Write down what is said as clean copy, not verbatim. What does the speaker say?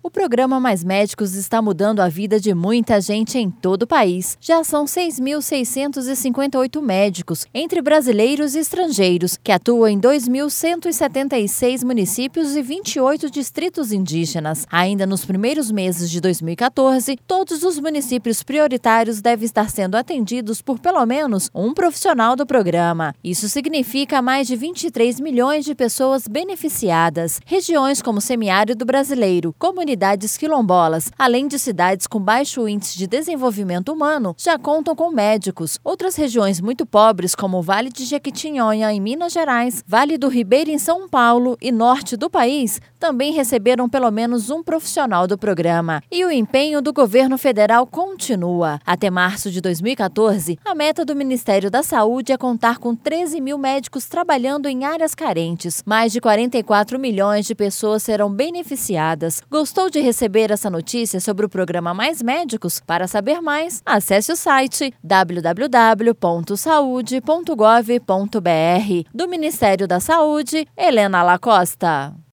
O programa Mais Médicos está mudando a vida de muita gente em todo o país. Já são 6.658 médicos, entre brasileiros e estrangeiros, que atuam em 2.176 municípios e 28 distritos indígenas. Ainda nos primeiros meses de 2014, todos os municípios prioritários devem estar sendo atendidos por pelo menos um profissional do programa. Isso significa mais de 23 milhões de pessoas beneficiadas. Regiões como o semiárido brasileiro, comunidades quilombolas, além de cidades com baixo índice de desenvolvimento humano, já contam com médicos. Outras regiões muito pobres, como o Vale de Jequitinhonha, em Minas Gerais, Vale do Ribeira, em São Paulo e norte do país, também receberam pelo menos um profissional do programa. E o empenho do governo federal continua. Até março de 2014, a meta do Ministério da Saúde é contar com 13 mil médicos trabalhando em áreas carentes. Mais de 44 milhões de pessoas serão beneficiadas. Gostou de receber essa notícia sobre o programa Mais Médicos? Para saber mais, acesse o site www.saude.gov.br. Do Ministério da Saúde, Helena Lacosta.